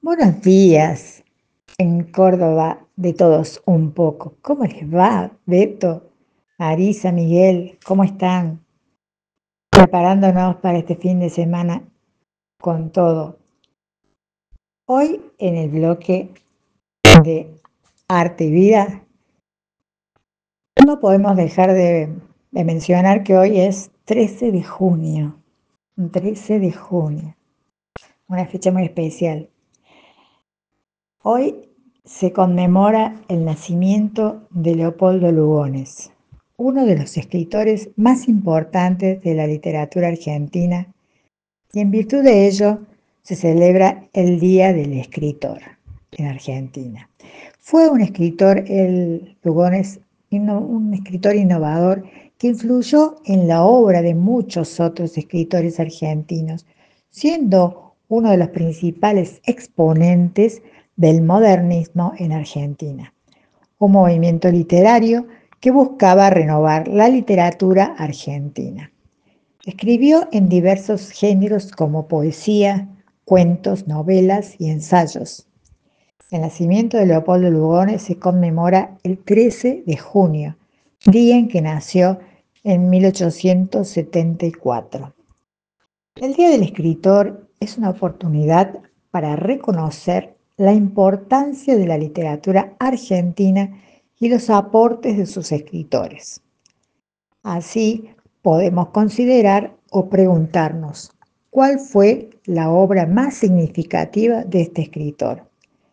Buenos días, en Córdoba de todos un poco. ¿Cómo les va, Beto, Marisa, Miguel? ¿Cómo están? Preparándonos para este fin de semana con todo. Hoy en el bloque de Arte y Vida no podemos dejar de mencionar que hoy es 13 de junio. 13 de junio, una fecha muy especial. Hoy se conmemora el nacimiento de Leopoldo Lugones, uno de los escritores más importantes de la literatura argentina, y en virtud de ello se celebra el Día del Escritor en Argentina. Fue un escritor, el Lugones, un escritor innovador que influyó en la obra de muchos otros escritores argentinos, siendo uno de los principales exponentes del modernismo en Argentina, un movimiento literario que buscaba renovar la literatura argentina. Escribió en diversos géneros como poesía, cuentos, novelas y ensayos. El nacimiento de Leopoldo Lugones se conmemora el 13 de junio, día en que nació en 1874. El Día del Escritor es una oportunidad para reconocer la importancia de la literatura argentina y los aportes de sus escritores. Así, podemos considerar o preguntarnos, ¿cuál fue la obra más significativa de este escritor?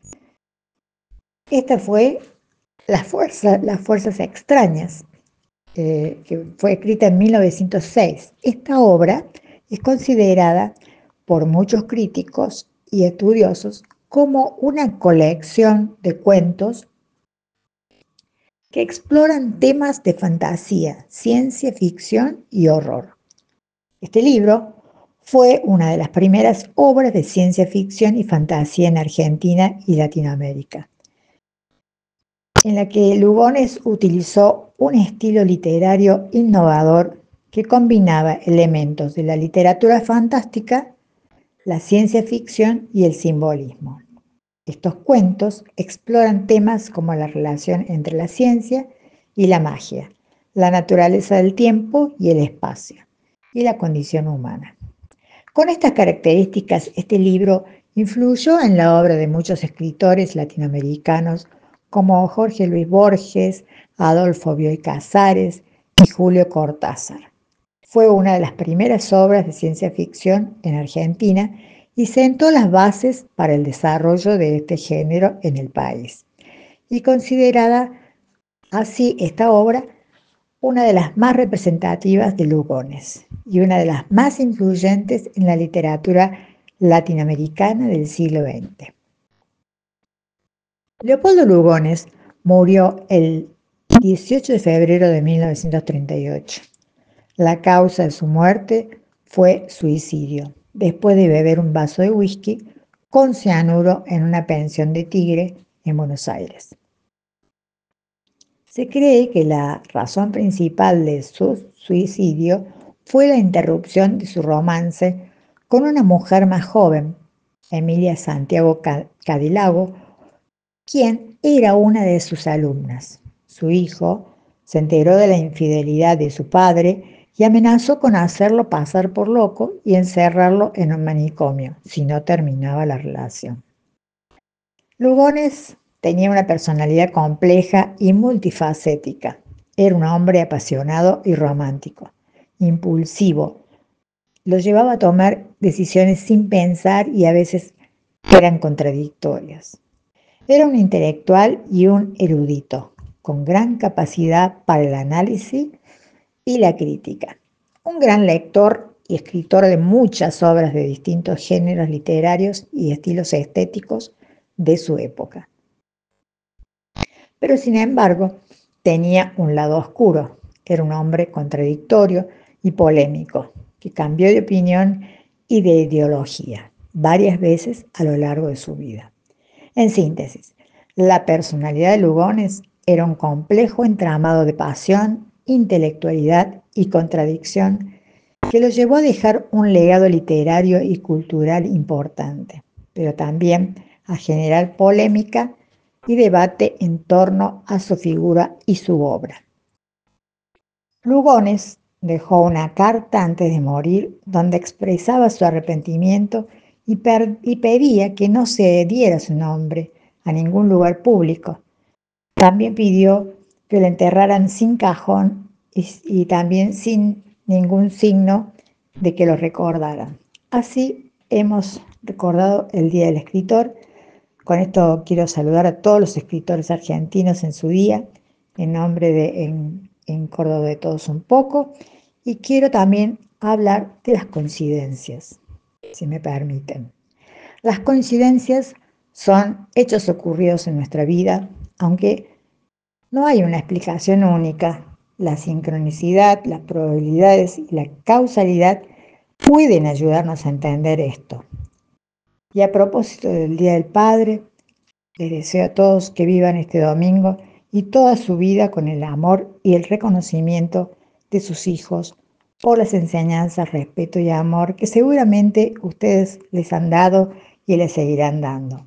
Esta fue Las Fuerzas Extrañas, que fue escrita en 1906. Esta obra es considerada por muchos críticos y estudiosos como una colección de cuentos que exploran temas de fantasía, ciencia ficción y horror. Este libro fue una de las primeras obras de ciencia ficción y fantasía en Argentina y Latinoamérica, en la que Lugones utilizó un estilo literario innovador que combinaba elementos de la literatura fantástica, la ciencia ficción y el simbolismo. Estos cuentos exploran temas como la relación entre la ciencia y la magia, la naturaleza del tiempo y el espacio, y la condición humana. Con estas características, este libro influyó en la obra de muchos escritores latinoamericanos como Jorge Luis Borges, Adolfo Bioy Casares y Julio Cortázar. Fue una de las primeras obras de ciencia ficción en Argentina y sentó las bases para el desarrollo de este género en el país. Y considerada así esta obra una de las más representativas de Lugones y una de las más influyentes en la literatura latinoamericana del siglo XX. Leopoldo Lugones murió el 18 de febrero de 1938. La causa de su muerte fue suicidio, después de beber un vaso de whisky con cianuro en una pensión de Tigre en Buenos Aires. Se cree que la razón principal de su suicidio fue la interrupción de su romance con una mujer más joven, Emilia Santiago Cadilago, quien era una de sus alumnas. Su hijo se enteró de la infidelidad de su padre y amenazó con hacerlo pasar por loco y encerrarlo en un manicomio si no terminaba la relación. Lugones tenía una personalidad compleja y multifacética. Era un hombre apasionado y romántico, impulsivo. Lo llevaba a tomar decisiones sin pensar y a veces eran contradictorias. Era un intelectual y un erudito, con gran capacidad para el análisis y la crítica. Un gran lector y escritor de muchas obras de distintos géneros literarios y estilos estéticos de su época. Pero sin embargo, tenía un lado oscuro. Era un hombre contradictorio y polémico, que cambió de opinión y de ideología varias veces a lo largo de su vida. En síntesis, la personalidad de Lugones era un complejo entramado de pasión, intelectualidad y contradicción que lo llevó a dejar un legado literario y cultural importante, pero también a generar polémica y debate en torno a su figura y su obra. Lugones dejó una carta antes de morir donde expresaba su arrepentimiento y pedía que no se diera su nombre a ningún lugar público. También pidió que lo enterraran sin cajón y también sin ningún signo de que lo recordaran. Así hemos recordado el Día del Escritor. Con esto quiero saludar a todos los escritores argentinos en su día, en nombre de en Córdoba de Todos un poco, y quiero también hablar de las coincidencias, si me permiten. Las coincidencias son hechos ocurridos en nuestra vida, aunque no hay una explicación única. La sincronicidad, las probabilidades y la causalidad pueden ayudarnos a entender esto. Y a propósito del Día del Padre, les deseo a todos que vivan este domingo y toda su vida con el amor y el reconocimiento de sus hijos por las enseñanzas, respeto y amor que seguramente ustedes les han dado y les seguirán dando.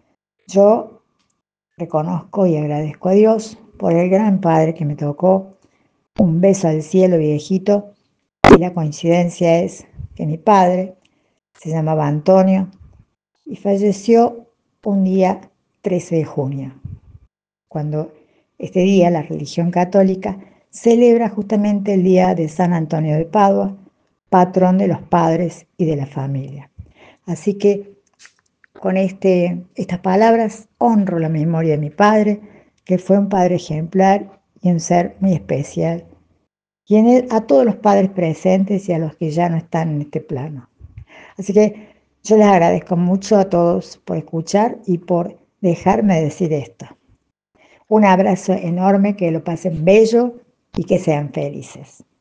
Yo reconozco y agradezco a Dios por el gran Padre que me tocó. Un beso al cielo, viejito. Y la coincidencia es que mi padre se llamaba Antonio y falleció un día 13 de junio, cuando este día la religión católica celebra justamente el día de San Antonio de Padua, patrón de los padres y de la familia. Así que con estas palabras honro la memoria de mi padre, que fue un padre ejemplar y un ser muy especial, y en él a todos los padres presentes y a los que ya no están en este plano. Así que yo les agradezco mucho a todos por escuchar y por dejarme decir esto. Un abrazo enorme, que lo pasen bello y que sean felices.